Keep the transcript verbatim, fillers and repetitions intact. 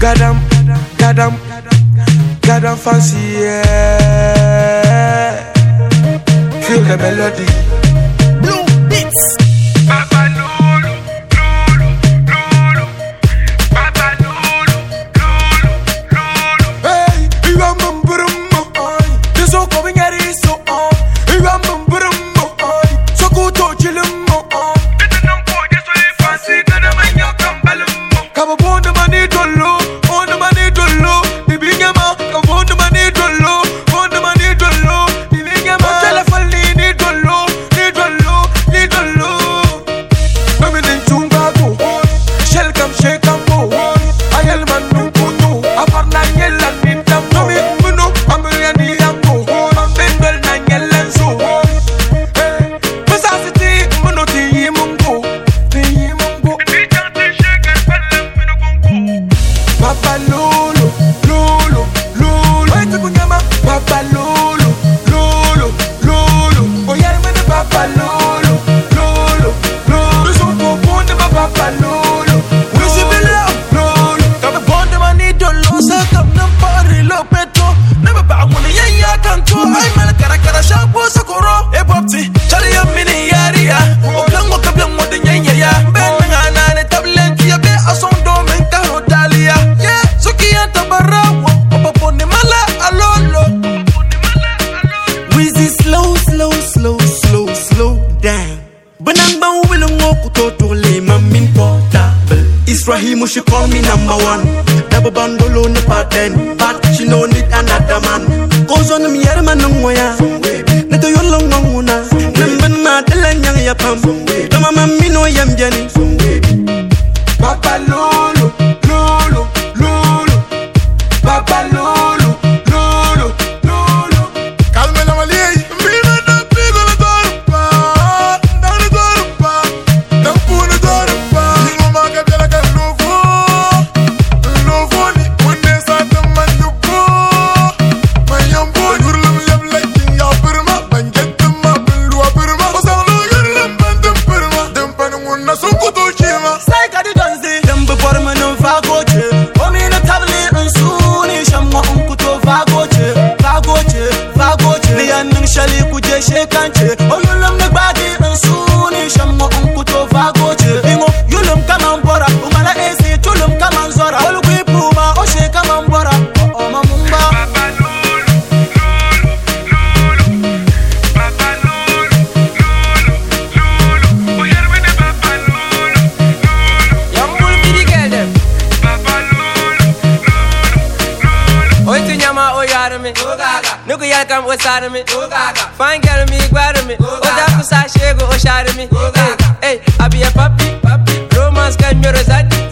Gadam, gadam, gadam fancy, yeah. Feel the melody. Blue Beats. Papa Lulu, Lulu, Lulu. Papa Lulu, Lulu, Lulu. Hey, you are mumbrummo, oi. This so coming at it so on. You are mumbrummo, oi. So good to chillummo, oi. It's a number, this way fancy, gonna make your cambalummo. Come upon the money to low, on the money to low. The big amount, come on the money to low, on the money to low. The big amount, telephone need to low, need to low, need to low. Dominant Tungago, Shell come shake and go. I yell man no kuno, apart na yell and in them. No me, no, I'm really young go. I'm bendel na yell and so. Hey, Pasasity, Mono T Mungo, T Mungo. Papa Lulu, Lulu, Lulu. Wait to Kunyama, Papa Lulu, Lulu, Lulu. Oh yeah, man, Papa Lulu, Lulu, Lulu. So go born the Papa Lulu. We see the love, Lulu. Come upon the money to lose a cup of party, low petro. Never back when the young ya can do. I'm a caracara shampoo, Sakuro, a popsy, Charlie, a mini area. Oh, young walk up young with the young ya. Ben and a tablet, you be a song dome and Caro Dalia. Yeah, Suki and Tabarawa, up upon the Mala, alone. Wheezy slow, slow, slow, slow, slow down. Banamba will walk totally, mammin portable. Israel, she call me number one. Double bundle on the pattern, but she no need another man. Goes on me, Yerman, no way. Let your long one. Number Madeline, young yapam. Mama, me no yam Jenny. Papa Lulu, Lulu, Lulu. Papa Lulu, Lulu, Lulu. Calme la malía, mira na pigo na dorpa, na na dorpa, na puna dorpa. Ningo maga bela ka lovo, lovo ni wende sa ta manduko. Mayambo yurlum yam lakin ya birma, bangetum ma bilu wa birma. Osalo yurlum bandum birma, dem panu na sunku to chima. Sai ka di danse, dan before me no fagoche. O mi na table in suni, shamma unku to fagoche, fagoche, fagoche. Ni anning shali kuje shekance. O yulum na bagi in suni, shamma unku to fagoche. Ingo yulum kaman bora, umana esi tulum kaman zora. Olu kwi puma, o she kaman bora. O mamumba. Papa Lulu, Lulu, Lulu. Papa Lulu, Lulu, Lulu. Oh yeah, man, Papa Lulu, Lulu. Young bull be the girl them. Papa Lulu, Lulu, Lulu. Oi tu nyama o yar me. O gaga, Nuku yar kam o sar me. o gaga. Fine girl me gwar me. O da ku sa shego o shar me. Hey, hey, abi a papi, papi. Romance kan mero zadi.